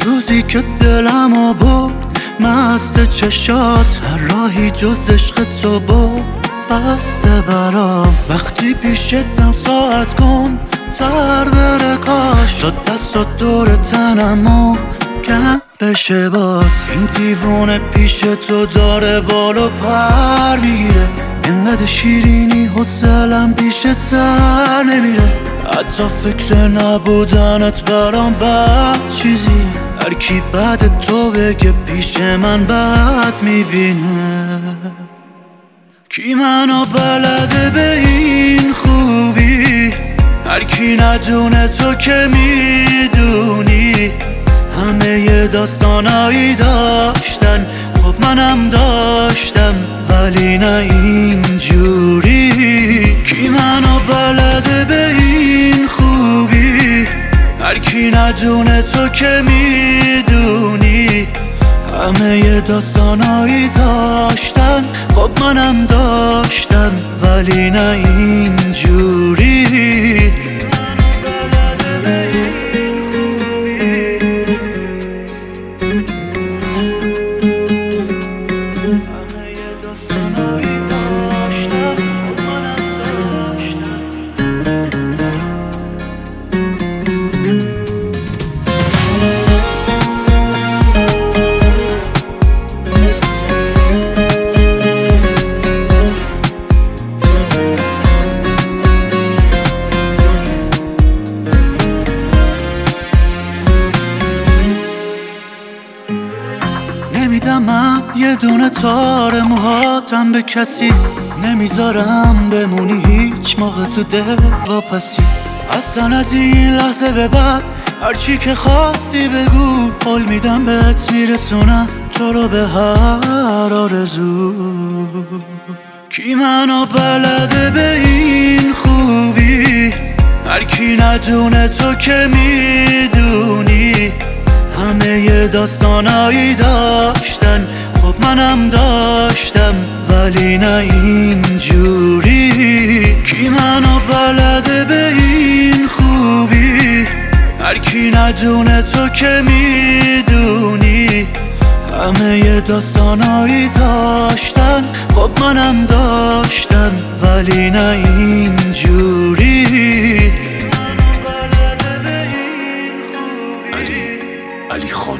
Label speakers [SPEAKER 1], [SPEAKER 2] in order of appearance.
[SPEAKER 1] روزی که دلمو برد مست چشات، هر راهی جز عشق تو بود بسته برام. وقتی پیشتم ساعت کن تر بره کاش، تا دست و دور تنمو کم بشه باز. این دیوونه پیش تو داره بال و پر میگیره، اینقدر شیرینی حوصلم پیشت سر نمیره. حتی فکر نبودنت برام بد چیزی، هر کی بعد تو بگه پیش من بد میبینه. کی منو بلده به این خوبی، هر کی ندونه تو که میدونی. همه یه داستانایی داشتن، خب منم داشتم ولی نه اینجوری. کی منو بلده به این خوبی، هر کی ندونه تو که میدونی. همه یه داستانایی داشتن، خب منم داشتم ولی نه اینجوری. نمیدم یه دونه تار موهاتم به کسی، نمیذارم بمونی هیچ موقع تو دل واپسی. اصلا از این لحظه به بعد هرچی که خواستی بگو، قول میدم بهت میرسونم تو رو به هر آرزو. کی منو بلده به این خوبی، هر کی ندونه تو که میدونی. همه یه داستانایی داشتن، خب منم داشتم ولی نه اینجوری. کی منو بلده به این خوبی، هر کی ندونه تو که میدونی. همه یه داستانایی داشتن، خب منم داشتم ولی نه اینجوری.
[SPEAKER 2] علی خان